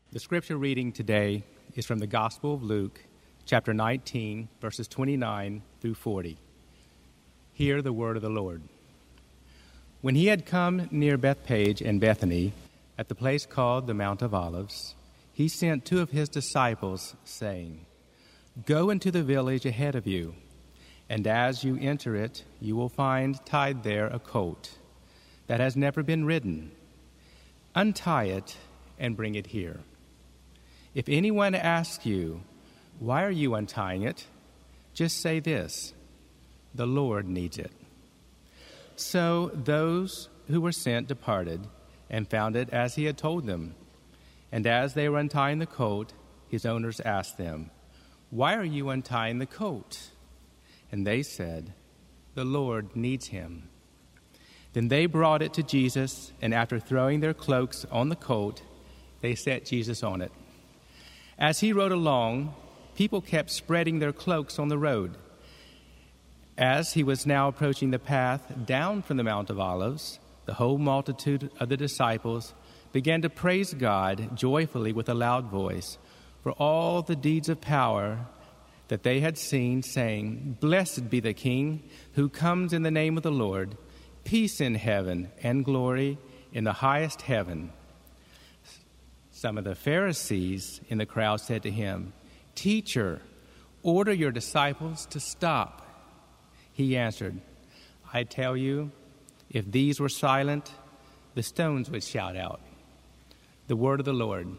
The scripture reading today is from the Gospel of Luke, chapter 19, verses 29 through 40. Hear the word of the Lord. When he had come near Bethphage and Bethany, at the place called the Mount of Olives, he sent two of his disciples, saying, "Go into the village ahead of you, and as you enter it, you will find tied there a colt that has never been ridden. Untie it and bring it here. If anyone asks you, 'Why are you untying it?' just say this, 'The Lord needs it.'" So those who were sent departed and found it as he had told them. And as they were untying the colt, his owners asked them, "Why are you untying the colt?" And they said, "The Lord needs him." Then they brought it to Jesus, and after throwing their cloaks on the colt, they set Jesus on it. As he rode along, people kept spreading their cloaks on the road. As he was now approaching the path down from the Mount of Olives, the whole multitude of the disciples began to praise God joyfully with a loud voice for all the deeds of power that they had seen, saying, "Blessed be the King who comes in the name of the Lord, peace in heaven and glory in the highest heaven." Some of the Pharisees in the crowd said to him, "Teacher, order your disciples to stop." He answered, "I tell you, if these were silent, the stones would shout out." The word of the Lord.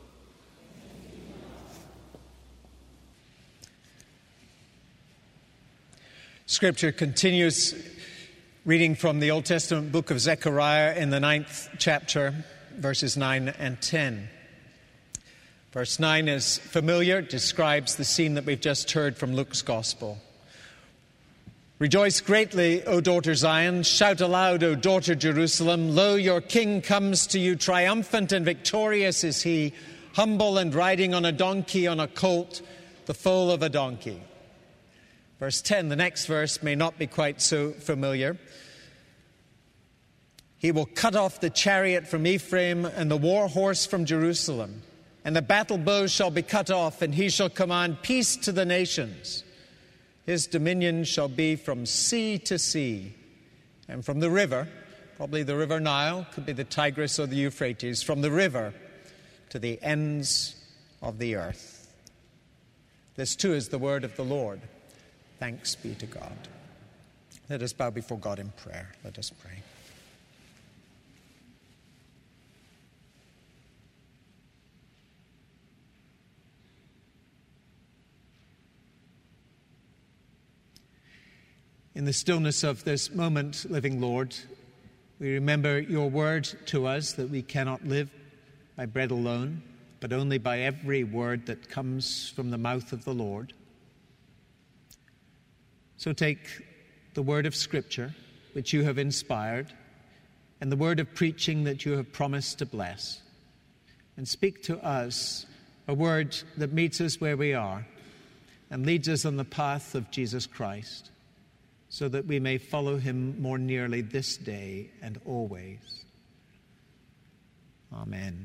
Scripture continues reading from the Old Testament book of Zechariah in the 9th chapter, verses 9 and 10. Verse 9 is familiar, describes the scene that we've just heard from Luke's Gospel. "Rejoice greatly, O daughter Zion. Shout aloud, O daughter Jerusalem. Lo, your king comes to you. Triumphant and victorious is he, humble and riding on a donkey, on a colt, the foal of a donkey." Verse 10, the next verse, may not be quite so familiar. "He will cut off the chariot from Ephraim and the war horse from Jerusalem. And the battle bow shall be cut off, and he shall command peace to the nations. His dominion shall be from sea to sea, and from the river," probably the river Nile, could be the Tigris or the Euphrates, "from the river to the ends of the earth." This too is the word of the Lord. Thanks be to God. Let us bow before God in prayer. Let us pray. In the stillness of this moment, living Lord, we remember your word to us that we cannot live by bread alone, but only by every word that comes from the mouth of the Lord. So take the word of Scripture, which you have inspired, and the word of preaching that you have promised to bless, and speak to us a word that meets us where we are and leads us on the path of Jesus Christ, so that we may follow him more nearly this day and always. Amen.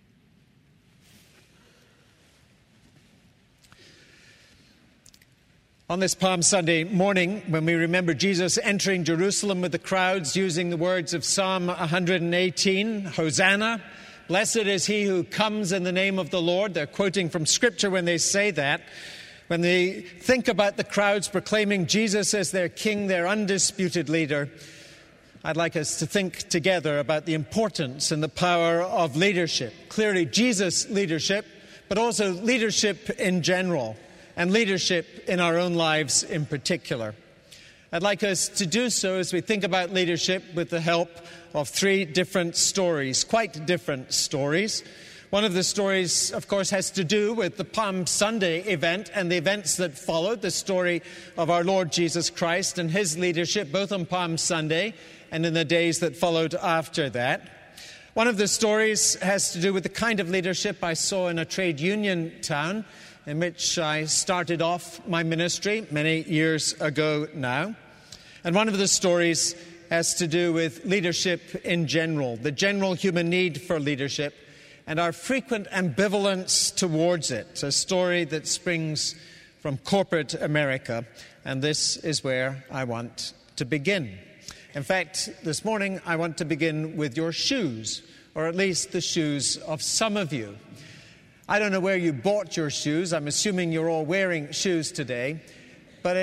On this Palm Sunday morning, when we remember Jesus entering Jerusalem with the crowds using the words of Psalm 118, "Hosanna, blessed is he who comes in the name of the Lord." They're quoting from Scripture when they say that. When they think about the crowds proclaiming Jesus as their king, their undisputed leader, I'd like us to think together about the importance and the power of leadership. Clearly, Jesus' leadership, but also leadership in general, and leadership in our own lives in particular. I'd like us to do so as we think about leadership with the help of three different stories, quite different stories. One of the stories, of course, has to do with the Palm Sunday event and the events that followed, the story of our Lord Jesus Christ and his leadership, both on Palm Sunday and in the days that followed after that. One of the stories has to do with the kind of leadership I saw in a trade union town in which I started off my ministry many years ago now. And one of the stories has to do with leadership in general, the general human need for leadership, and our frequent ambivalence towards it, a story that springs from corporate America, and this is where I want to begin. In fact, this morning I want to begin with your shoes, or at least the shoes of some of you. I don't know where you bought your shoes. I'm assuming you're all wearing shoes today, but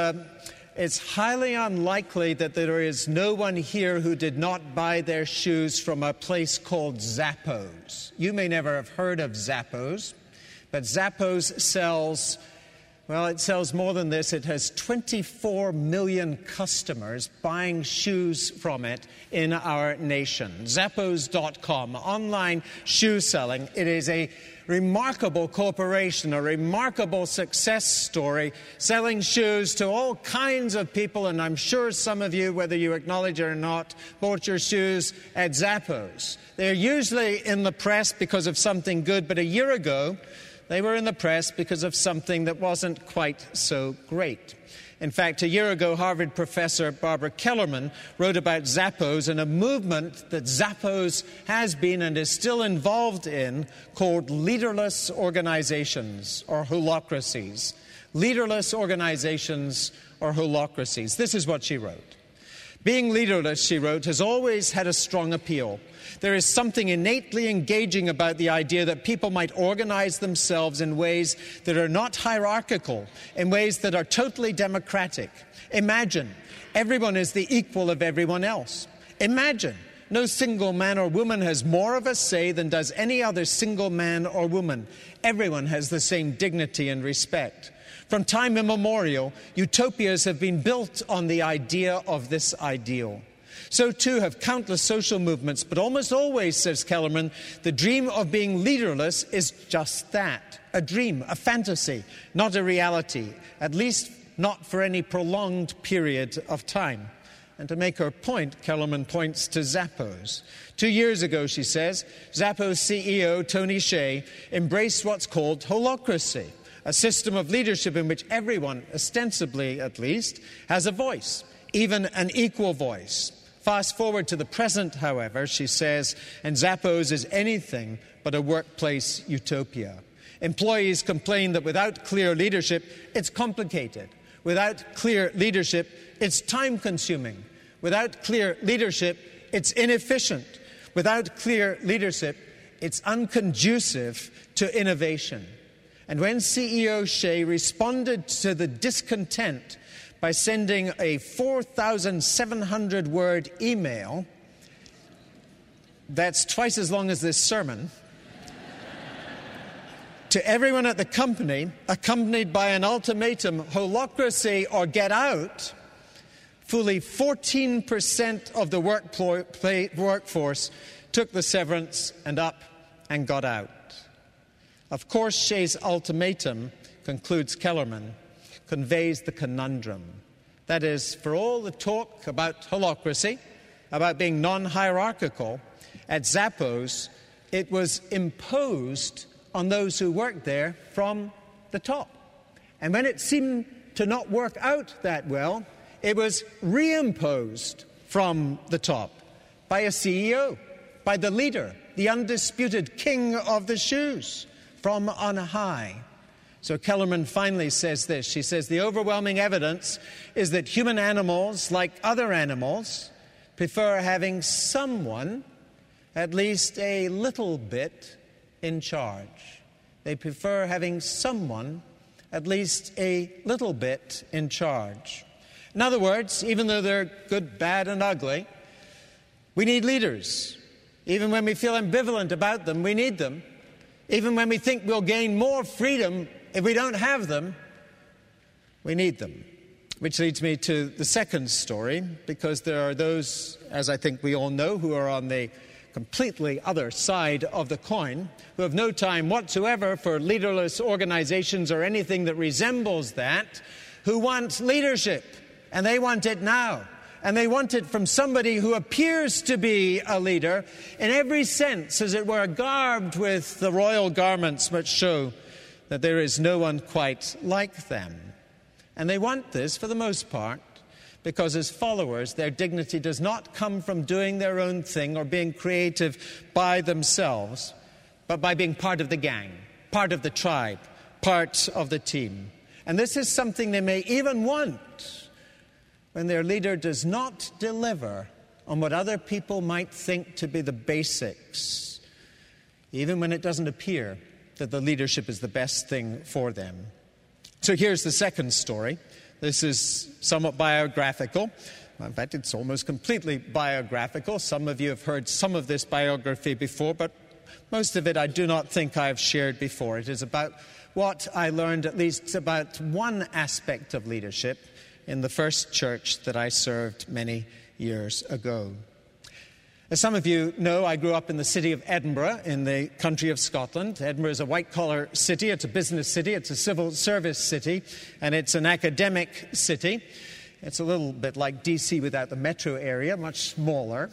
it's highly unlikely that there is no one here who did not buy their shoes from a place called Zappos. You may never have heard of Zappos, but Zappos sells more than this. It has 24 million customers buying shoes from it in our nation. Zappos.com, online shoe selling. It is a remarkable corporation, a remarkable success story, selling shoes to all kinds of people, and I'm sure some of you, whether you acknowledge it or not, bought your shoes at Zappos. They're usually in the press because of something good, but a year ago, they were in the press because of something that wasn't quite so great. In fact, a year ago, Harvard professor Barbara Kellerman wrote about Zappos and a movement that Zappos has been and is still involved in called leaderless organizations or holacracies. Leaderless organizations or holacracies. This is what she wrote. Being leaderless, she wrote, has always had a strong appeal. There is something innately engaging about the idea that people might organize themselves in ways that are not hierarchical, in ways that are totally democratic. Imagine, everyone is the equal of everyone else. Imagine, no single man or woman has more of a say than does any other single man or woman. Everyone has the same dignity and respect. From time immemorial, utopias have been built on the idea of this ideal. So too have countless social movements, but almost always, says Kellerman, the dream of being leaderless is just that, a dream, a fantasy, not a reality, at least not for any prolonged period of time. And to make her point, Kellerman points to Zappos. 2 years ago, she says, Zappos CEO Tony Hsieh embraced what's called holacracy, a system of leadership in which everyone, ostensibly at least, has a voice, even an equal voice. Fast forward to the present, however, she says, and Zappos is anything but a workplace utopia. Employees complain that without clear leadership, it's complicated. Without clear leadership, it's time-consuming. Without clear leadership, it's inefficient. Without clear leadership, it's unconducive to innovation. And when CEO Hsieh responded to the discontent by sending a 4,700-word email, that's twice as long as this sermon, to everyone at the company, accompanied by an ultimatum, holacracy or get out, fully 14% of the workforce took the severance and up and got out. Of course, Hsieh's ultimatum, concludes Kellerman, conveys the conundrum. That is, for all the talk about holacracy, about being non-hierarchical, at Zappos, it was imposed on those who worked there from the top. And when it seemed to not work out that well, it was reimposed from the top by a CEO, by the leader, the undisputed king of the shoes, from on high. So Kellerman finally says this. She says, the overwhelming evidence is that human animals, like other animals, prefer having someone, at least a little bit, in charge. They prefer having someone, at least a little bit, in charge. In other words, even though they're good, bad, and ugly, we need leaders. Even when we feel ambivalent about them, we need them. Even when we think we'll gain more freedom if we don't have them, we need them. Which leads me to the second story, because there are those, as I think we all know, who are on the completely other side of the coin, who have no time whatsoever for leaderless organizations or anything that resembles that, who want leadership, and they want it now. And they want it from somebody who appears to be a leader in every sense, as it were, garbed with the royal garments which show that there is no one quite like them. And they want this, for the most part, because as followers, their dignity does not come from doing their own thing or being creative by themselves, but by being part of the gang, part of the tribe, part of the team. And this is something they may even want when their leader does not deliver on what other people might think to be the basics, even when it doesn't appear that the leadership is the best thing for them. So here's the second story. This is somewhat biographical. In fact, it's almost completely biographical. Some of you have heard some of this biography before, but most of it I do not think I have shared before. It is about what I learned, at least about one aspect of leadership in the first church that I served many years ago. As some of you know, I grew up in the city of Edinburgh in the country of Scotland. Edinburgh is a white-collar city, it's a business city, it's a civil service city, and it's an academic city. It's a little bit like DC without the metro area, much smaller,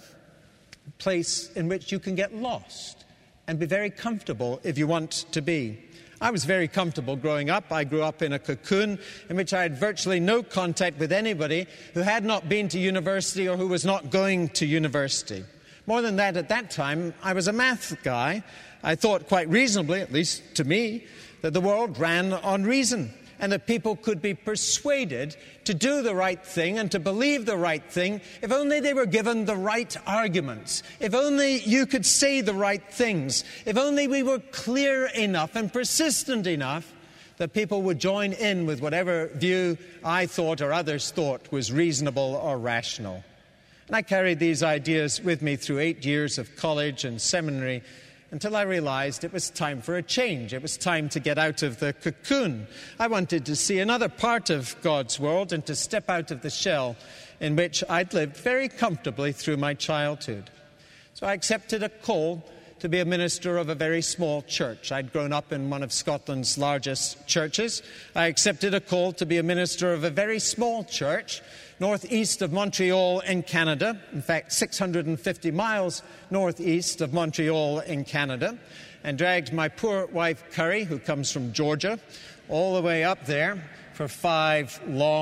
a place in which you can get lost and be very comfortable if you want to be. I was very comfortable growing up. I grew up in a cocoon in which I had virtually no contact with anybody who had not been to university or who was not going to university. More than that, at that time, I was a math guy. I thought quite reasonably, at least to me, that the world ran on reason and that people could be persuaded to do the right thing and to believe the right thing if only they were given the right arguments, if only you could say the right things, if only we were clear enough and persistent enough that people would join in with whatever view I thought or others thought was reasonable or rational. And I carried these ideas with me through 8 years of college and seminary until I realized it was time for a change. It was time to get out of the cocoon. I wanted to see another part of God's world and to step out of the shell in which I'd lived very comfortably through my childhood. So I accepted a call to be a minister of a very small church. I'd grown up in one of Scotland's largest churches. I accepted a call to be a minister of a very small church northeast of Montreal in Canada, in fact 650 miles northeast of Montreal in Canada, and dragged my poor wife Curry, who comes from Georgia, all the way up there for 5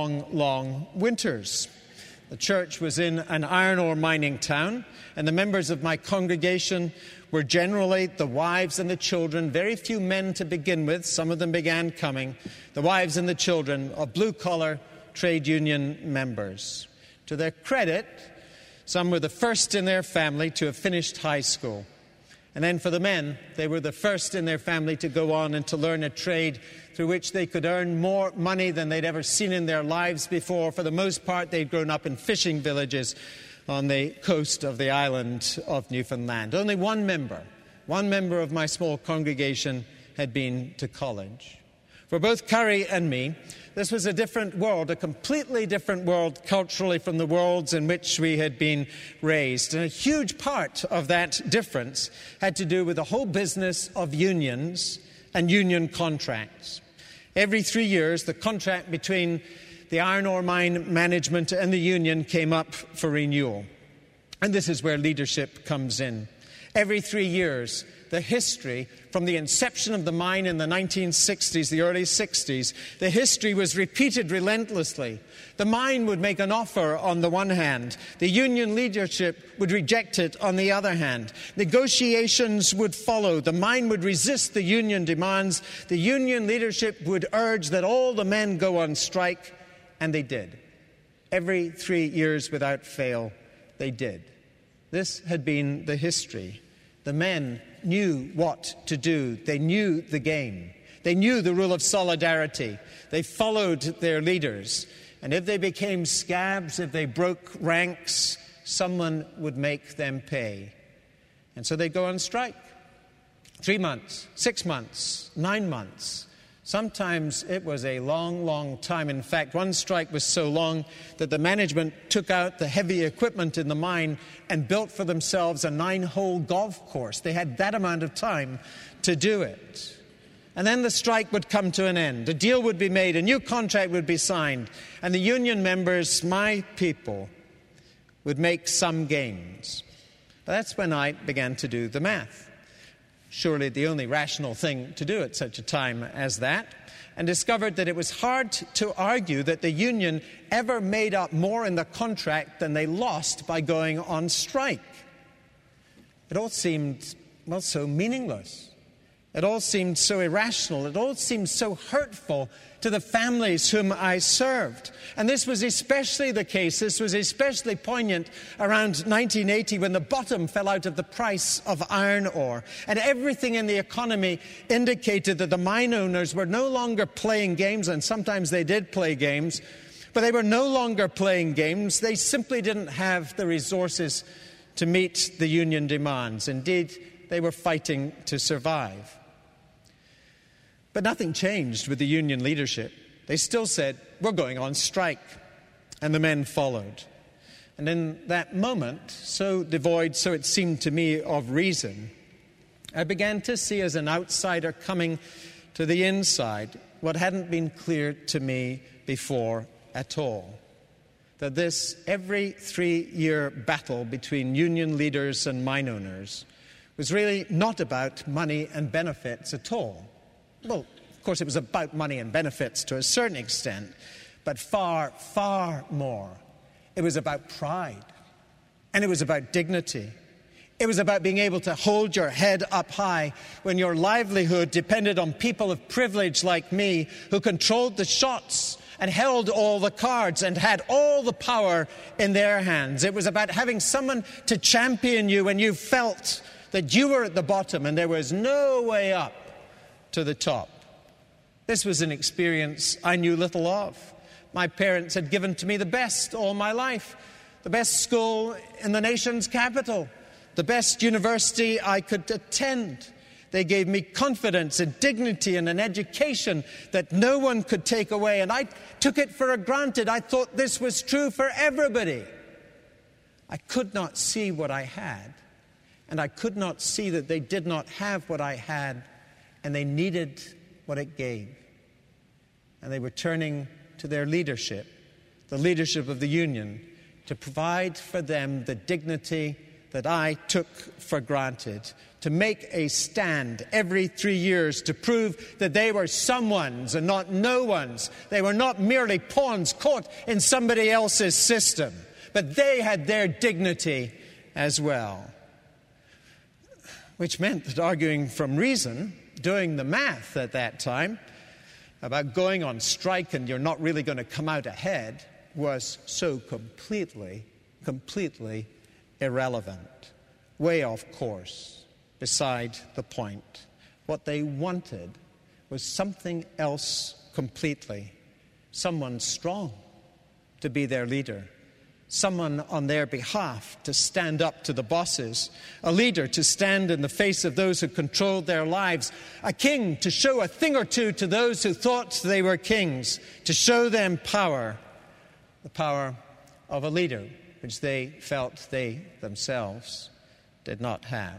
long winters. The church was in an iron ore mining town, and the members of my congregation were generally the wives and the children, very few men to begin with, some of them began coming, the wives and the children of blue-collar trade union members. To their credit, some were the first in their family to have finished high school. And then for the men, they were the first in their family to go on and to learn a trade through which they could earn more money than they'd ever seen in their lives before. For the most part, they'd grown up in fishing villages on the coast of the island of Newfoundland. Only one member of my small congregation had been to college. For both Curry and me, this was a different world, a completely different world culturally from the worlds in which we had been raised. And a huge part of that difference had to do with the whole business of unions and union contracts. Every 3 years, the contract between the iron ore mine management and the union came up for renewal. And this is where leadership comes in. Every 3 years, the history from the inception of the mine in the 1960s, the early 60s, the history was repeated relentlessly. The mine would make an offer on the one hand. The union leadership would reject it on the other hand. Negotiations would follow. The mine would resist the union demands. The union leadership would urge that all the men go on strike, and they did. Every 3 years without fail, they did. This had been the history. The men knew what to do. They knew the game. They knew the rule of solidarity. They followed their leaders. And if they became scabs, if they broke ranks, someone would make them pay. And so they'd go on strike. 3 months, 6 months, 9 months. Sometimes it was a long time. In fact, one strike was so long that the management took out the heavy equipment in the mine and built for themselves a 9-hole golf course. They had that amount of time to do it. And then the strike would come to an end. A deal would be made, a new contract would be signed, and the union members, my people, would make some gains. But that's when I began to do the math. Surely the only rational thing to do at such a time as that, and discovered that it was hard to argue that the union ever made up more in the contract than they lost by going on strike. It all seemed, so meaningless. It all seemed so irrational. It all seemed so hurtful to the families whom I served. And this was especially the case. This was especially poignant around 1980 when the bottom fell out of the price of iron ore. And everything in the economy indicated that the mine owners were no longer playing games, and sometimes they did play games, but they were no longer playing games. They simply didn't have the resources to meet the union demands. Indeed, they were fighting to survive. But nothing changed with the union leadership. They still said, we're going on strike. And the men followed. And in that moment, so devoid, so it seemed to me, of reason, I began to see as an outsider coming to the inside what hadn't been clear to me before at all. That this every 3-year battle between union leaders and mine owners was really not about money and benefits at all. Well, of course, it was about money and benefits to a certain extent, but far, far more. It was about pride, and it was about dignity. It was about being able to hold your head up high when your livelihood depended on people of privilege like me who controlled the shots and held all the cards and had all the power in their hands. It was about having someone to champion you when you felt that you were at the bottom and there was no way up to the top. This was an experience I knew little of. My parents had given to me the best all my life, the best school in the nation's capital, the best university I could attend. They gave me confidence and dignity and an education that no one could take away, and I took it for granted. I thought this was true for everybody. I could not see what I had, and I could not see that they did not have what I had, and they needed what it gave. And they were turning to their leadership, the leadership of the union, to provide for them the dignity that I took for granted, to make a stand every 3 years to prove that they were someone's and not no one's. They were not merely pawns caught in somebody else's system, but they had their dignity as well. Which meant that arguing from reason, doing the math at that time about going on strike and you're not really going to come out ahead was so completely irrelevant, way off course, beside the point. What they wanted was something else completely. Someone strong to be their leader. Someone on their behalf to stand up to the bosses. A leader to stand in the face of those who controlled their lives. A king to show a thing or two to those who thought they were kings. To show them power. The power of a leader, which they felt they themselves did not have.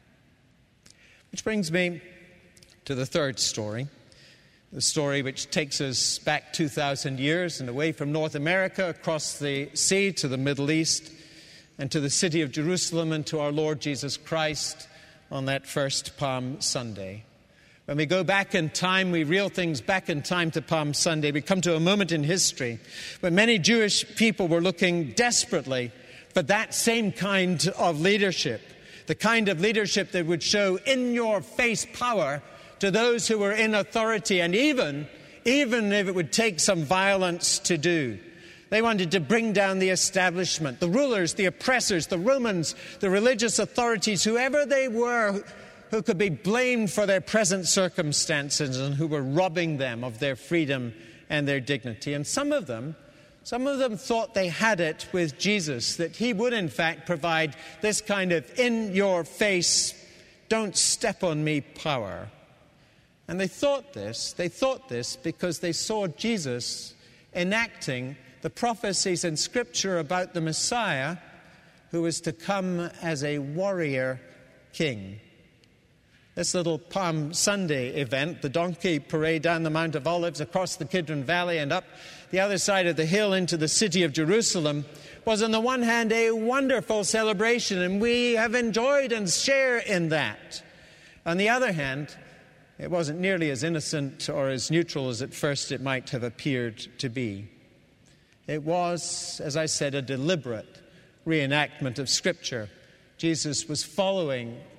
Which brings me to the third story. The story which takes us back 2,000 years and away from North America, across the sea to the Middle East, and to the city of Jerusalem and to our Lord Jesus Christ on that first Palm Sunday. When we go back in time, we reel things back in time to Palm Sunday. We come to a moment in history when many Jewish people were looking desperately for that same kind of leadership, the kind of leadership that would show in-your-face power to those who were in authority, and even if it would take some violence to do. They wanted to bring down the establishment, the rulers, the oppressors, the Romans, the religious authorities, whoever they were who could be blamed for their present circumstances and who were robbing them of their freedom and their dignity. And some of them thought they had it with Jesus, that he would in fact provide this kind of in-your-face, don't step on me power. And they thought this because they saw Jesus enacting the prophecies in Scripture about the Messiah who was to come as a warrior king. This little Palm Sunday event, the donkey parade down the Mount of Olives, across the Kidron Valley and up the other side of the hill into the city of Jerusalem, was on the one hand a wonderful celebration, and we have enjoyed and share in that. On the other hand, it wasn't nearly as innocent or as neutral as at first it might have appeared to be. It was, as I said, a deliberate reenactment of Scripture. Jesus was following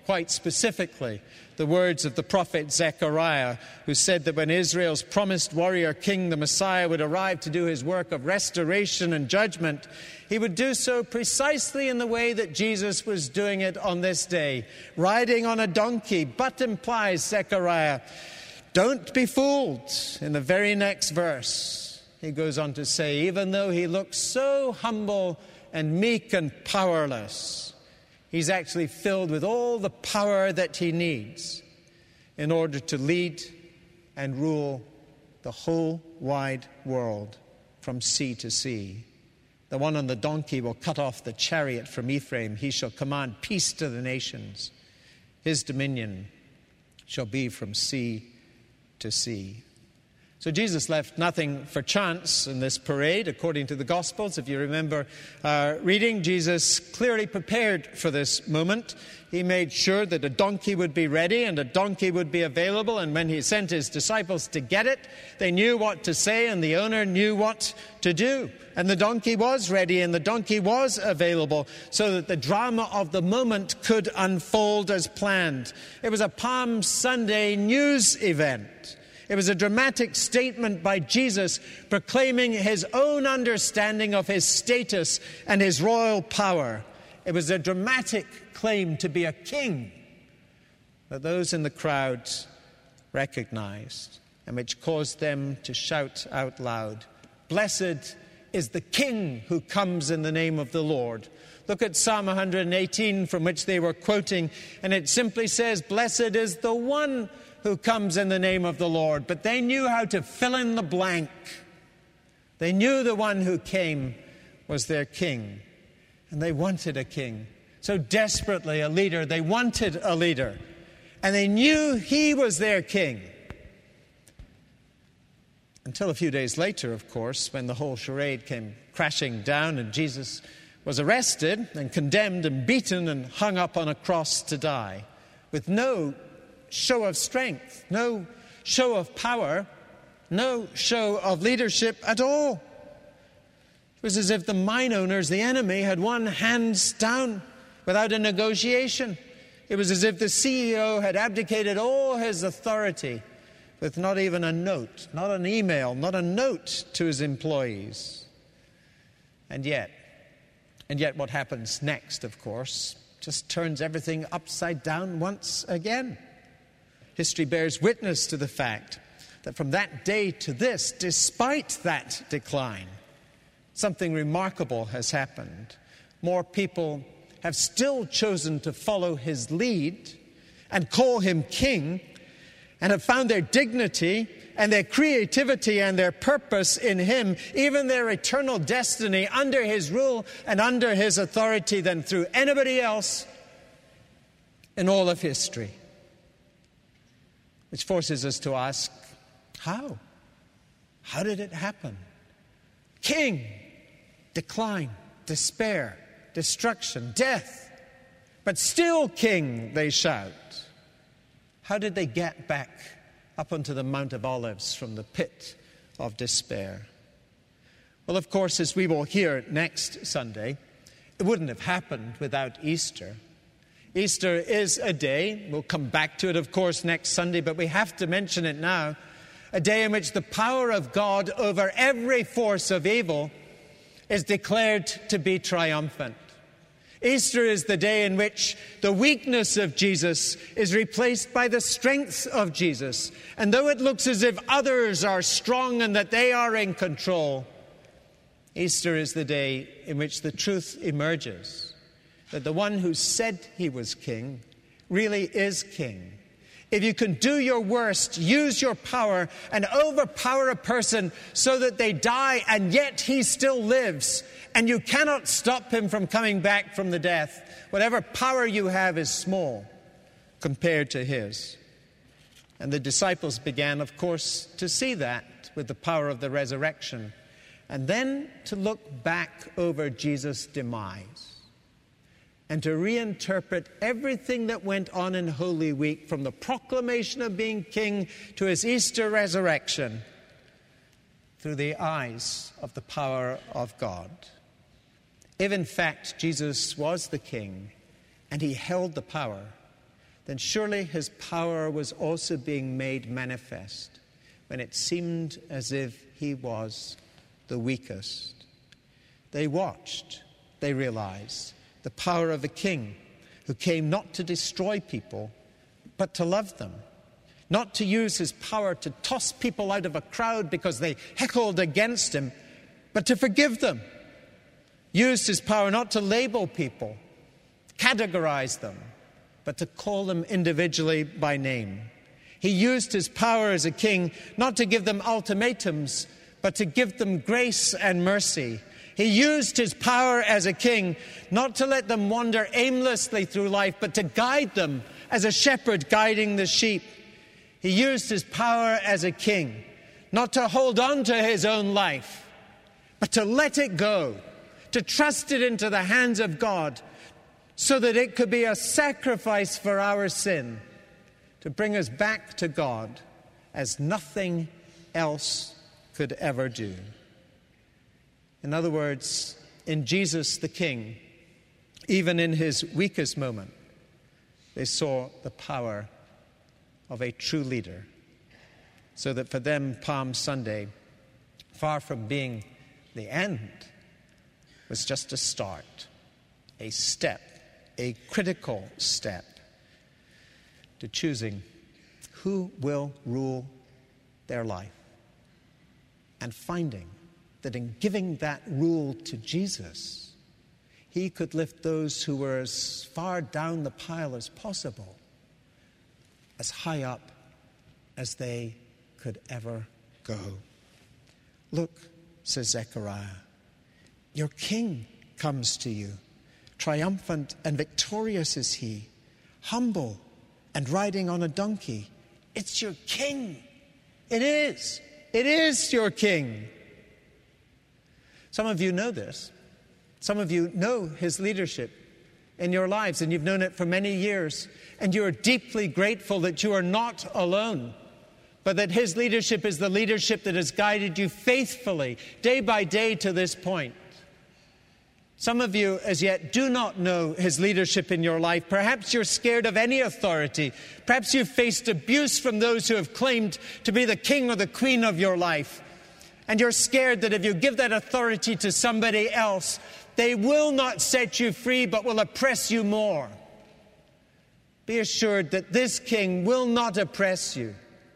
quite specifically the words of the prophet Zechariah, who said that when Israel's promised warrior king, the Messiah, would arrive to do his work of restoration and judgment, he would do so precisely in the way that Jesus was doing it on this day, riding on a donkey. But, implies Zechariah, don't be fooled. In the very next verse, he goes on to say, even though he looks so humble and meek and powerless, he's actually filled with all the power that he needs in order to lead and rule the whole wide world from sea to sea. The one on the donkey will cut off the chariot from Ephraim. He shall command peace to the nations. His dominion shall be from sea to sea. So Jesus left nothing for chance in this parade, according to the Gospels. If you remember reading, Jesus clearly prepared for this moment. He made sure that a donkey would be ready and a donkey would be available. And when he sent his disciples to get it, they knew what to say and the owner knew what to do. And the donkey was ready and the donkey was available so that the drama of the moment could unfold as planned. It was a Palm Sunday news event. It was a dramatic statement by Jesus proclaiming his own understanding of his status and his royal power. It was a dramatic claim to be a king that those in the crowd recognized and which caused them to shout out loud, "Blessed is the King who comes in the name of the Lord." Look at Psalm 118 from which they were quoting, and it simply says, "Blessed is the one who comes in the name of the Lord." But they knew how to fill in the blank. They knew the one who came was their king. And they wanted a king. So desperately a leader. They wanted a leader. And they knew he was their king. Until a few days later, of course, when the whole charade came crashing down and Jesus was arrested and condemned and beaten and hung up on a cross to die with no show of strength, no show of power, no show of leadership at all. It was as if the mine owners, the enemy, had won hands down without a negotiation. It was as if the CEO had abdicated all his authority with not even a note, not an email, not a note to his employees. And yet what happens next, of course, just turns everything upside down once again. History bears witness to the fact that from that day to this, despite that decline, something remarkable has happened. More people have still chosen to follow his lead and call him king and have found their dignity and their creativity and their purpose in him, even their eternal destiny under his rule and under his authority than through anybody else in all of history. Which forces us to ask, how? How did it happen? King, decline, despair, destruction, death, but still king, they shout. How did they get back up onto the Mount of Olives from the pit of despair? Well, of course, as we will hear next Sunday, it wouldn't have happened without Easter. Easter is a day, we'll come back to it, of course, next Sunday, but we have to mention it now, a day in which the power of God over every force of evil is declared to be triumphant. Easter is the day in which the weakness of Jesus is replaced by the strength of Jesus. And though it looks as if others are strong and that they are in control, Easter is the day in which the truth emerges that the one who said he was king really is king. If you can do your worst, use your power and overpower a person so that they die and yet he still lives, and you cannot stop him from coming back from the death, whatever power you have is small compared to his. And the disciples began, of course, to see that with the power of the resurrection, and then to look back over Jesus' demise and to reinterpret everything that went on in Holy Week, from the proclamation of being king to his Easter resurrection, through the eyes of the power of God. If in fact Jesus was the king and he held the power, then surely his power was also being made manifest when it seemed as if he was the weakest. They watched, they realized the power of a king who came not to destroy people, but to love them. Not to use his power to toss people out of a crowd because they heckled against him, but to forgive them. Used his power not to label people, categorize them, but to call them individually by name. He used his power as a king not to give them ultimatums, but to give them grace and mercy. He used his power as a king not to let them wander aimlessly through life, but to guide them as a shepherd guiding the sheep. He used his power as a king not to hold on to his own life, but to let it go, to trust it into the hands of God so that it could be a sacrifice for our sin, to bring us back to God as nothing else could ever do. In other words, in Jesus the King, even in his weakest moment, they saw the power of a true leader, so that for them Palm Sunday, far from being the end, was just a start, a step, a critical step to choosing who will rule their life, and finding that in giving that rule to Jesus, he could lift those who were as far down the pile as possible, as high up as they could ever go. Look, says Zechariah, your king comes to you. Triumphant and victorious is he, humble and riding on a donkey. It's your king. It is. It is your king. Some of you know this. Some of you know his leadership in your lives, and you've known it for many years, and you are deeply grateful that you are not alone, but that his leadership is the leadership that has guided you faithfully, day by day, to this point. Some of you as yet do not know his leadership in your life. Perhaps you're scared of any authority. Perhaps you've faced abuse from those who have claimed to be the king or the queen of your life. And you're scared that if you give that authority to somebody else, they will not set you free, but will oppress you more. Be assured that this king will not oppress you.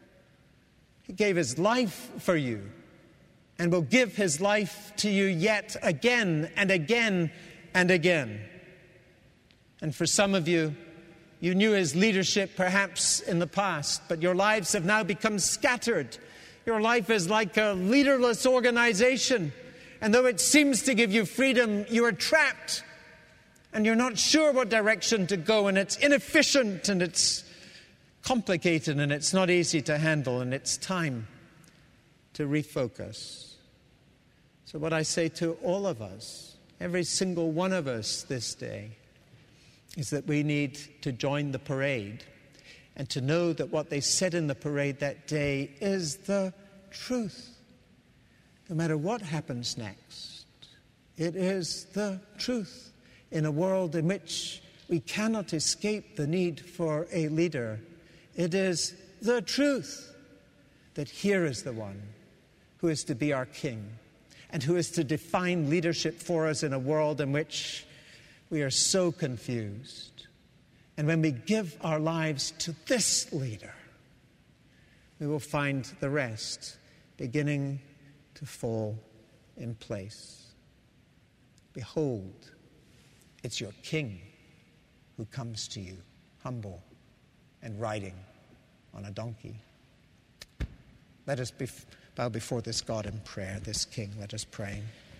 He gave his life for you, and will give his life to you yet again and again and again. And for some of you, you knew his leadership perhaps in the past, but your lives have now become scattered. Your life is like a leaderless organization, and though it seems to give you freedom, you are trapped, and you're not sure what direction to go, and it's inefficient, and it's complicated, and it's not easy to handle, and it's time to refocus. So what I say to all of us, every single one of us this day, is that we need to join the parade and to know that what they said in the parade that day is the truth. No matter what happens next, it is the truth in a world in which we cannot escape the need for a leader. It is the truth that here is the one who is to be our king, and who is to define leadership for us in a world in which we are so confused. And when we give our lives to this leader, we will find the rest beginning to fall in place. Behold, it's your king who comes to you, humble and riding on a donkey. Let us bow before this God in prayer, this King. Let us pray.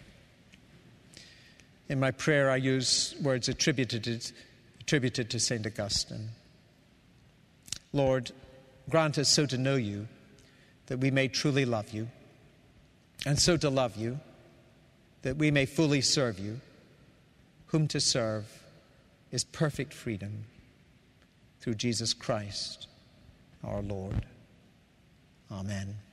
In my prayer, I use words attributed to St. Augustine. Lord, grant us so to know you that we may truly love you, and so to love you that we may fully serve you, whom to serve is perfect freedom, through Jesus Christ, our Lord. Amen.